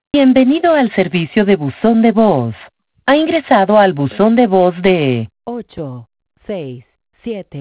Bienvenido al servicio de buzón de voz. Ha ingresado al buzón de voz de 867